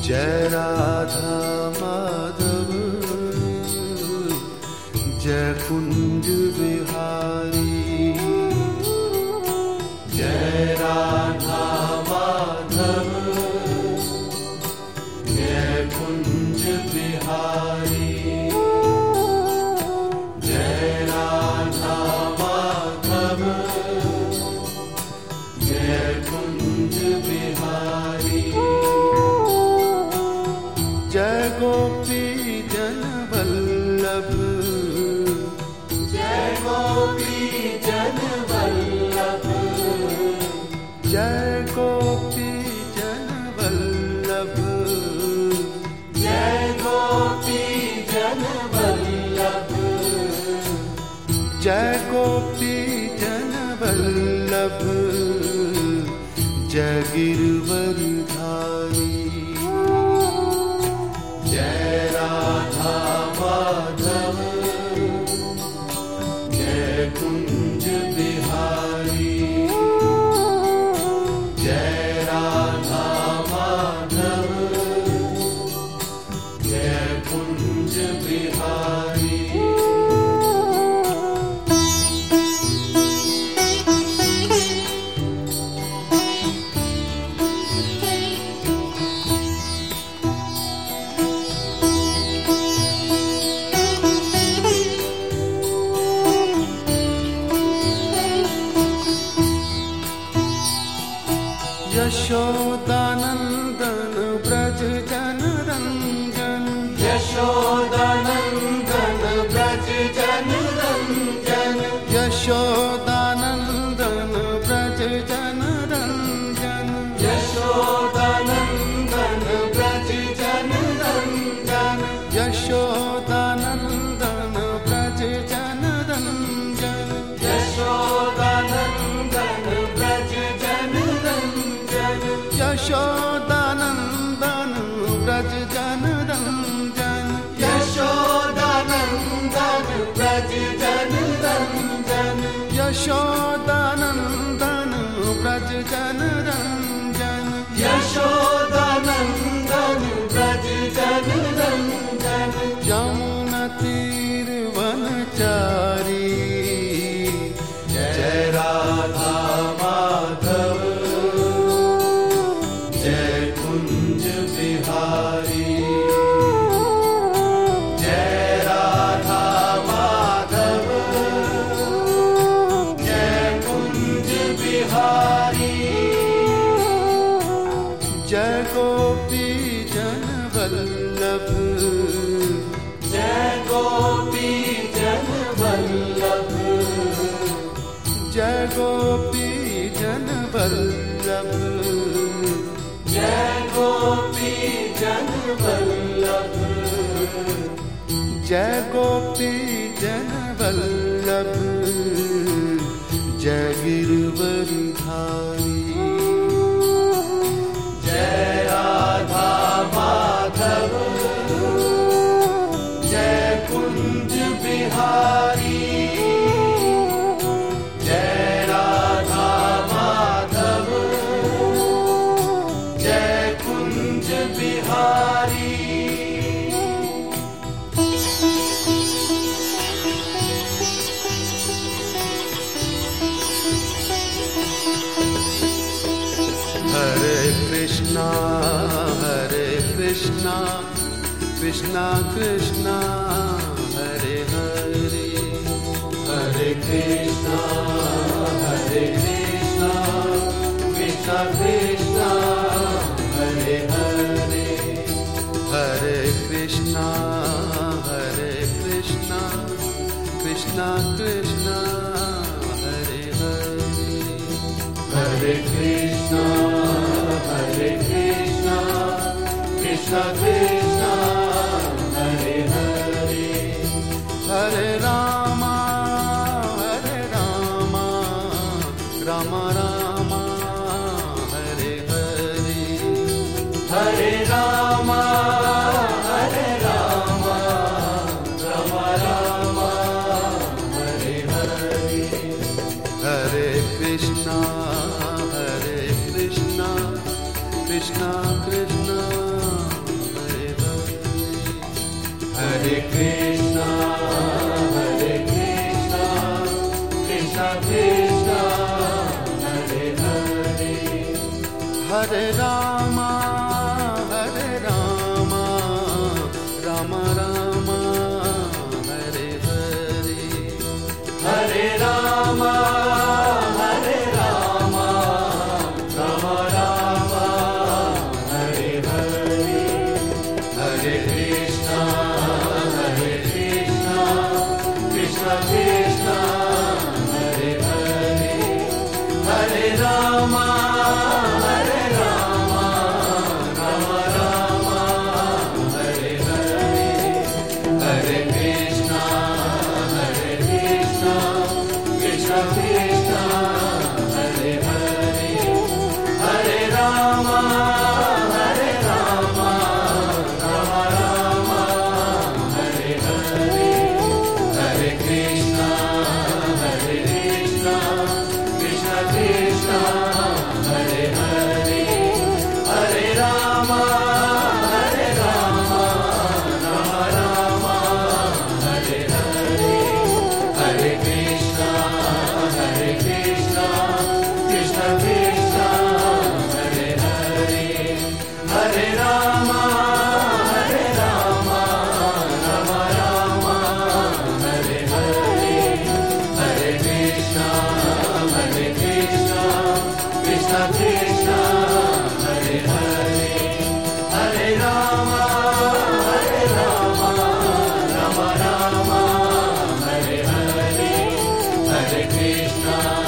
जय राधा माधव जय कुंज बिहारी। जय राधा माधव जय कुंज बिहारी। जय राधा माधव जय कुंज बिहारी। जय गोपी जन वल्लभ जय गोपी जन वल्लभ। जय गोपी जन वल्लभ जय गोपी जन वल्लभ। जय गोपी जन वल्लभ जय गिरवरधारी। जय राधा माधव जय कुंज बिहारी। जय राधा माधव जय कुंज बिहारी। यशोदानंदन ब्रज जन रंजन। यशोदानंदन ब्रज जन रंजन। यशोदानंदन ब्रज जन रंजन। यशोदानंदन ब्रज जन रंजन। यशोदानंदन ब्रज जन रंजन। यशोदानंदन ब्रज जन रंजन। यशोदानंदन ब्रज जन रंजन। यशोदानंदन ब्रज जन रंजन। यशोदानंदन ब्रज जन रंजन। यशोदानंदन ब्रज जन रंजन। यमुना तीर वनचारी। जय राधा माधव जय कुंज बिहारी। जय राधा माधव जय कुंज बिहारी। जय गोपी जन वल्लभ जय गोपी जन वल्लभ। जय गोपी जन वल्लभ जय गोपी जन वल्लभ। जय गोपी जन वल्लभ जय गिरवरधारी। जय राधा माधव जय कुंज बिहारी। जय राधा माधव जय कुंज बिहारी। हरे कृष्णा कृष्णा कृष्णा हरे हरे। हरे कृष्णा कृष्णा कृष्णा हरे हरे। हरे कृष्णा कृष्णा कृष्णा हरे हरे। हरे कृष्णा कृष्णा कृष्णा हरे हरे। हरे राम राम राम हरे हरे। हरे राम राम राम हरे हरे। हरे Krishna Krishna Krishna Hare Krishna, Krishna Krishna, Hare Hare, Hare Rama, Rama Rama, Hare Hare, Hare Rama, Rama Rama, Hare Hare, Hare Krishna, Krishna Krishna, Hare Hare, Hare Rama, Rama Rama, Hare Hare, Hare Krishna, Krishna Krishna, Hare Hare, Hare Rama, Rama Rama, Hare Hare, Hare Krishna, Krishna Krishna, Hare Hare, Hare Rama, Rama Rama, Hare Hare, Hare Krishna, Krishna Krishna, Hare Hare, Hare Rama, Rama Rama, Hare Hare, Hare Krishna, Krishna Krishna, Hare Hare, Hare Rama, Rama Rama, Hare Hare, Hare Krishna.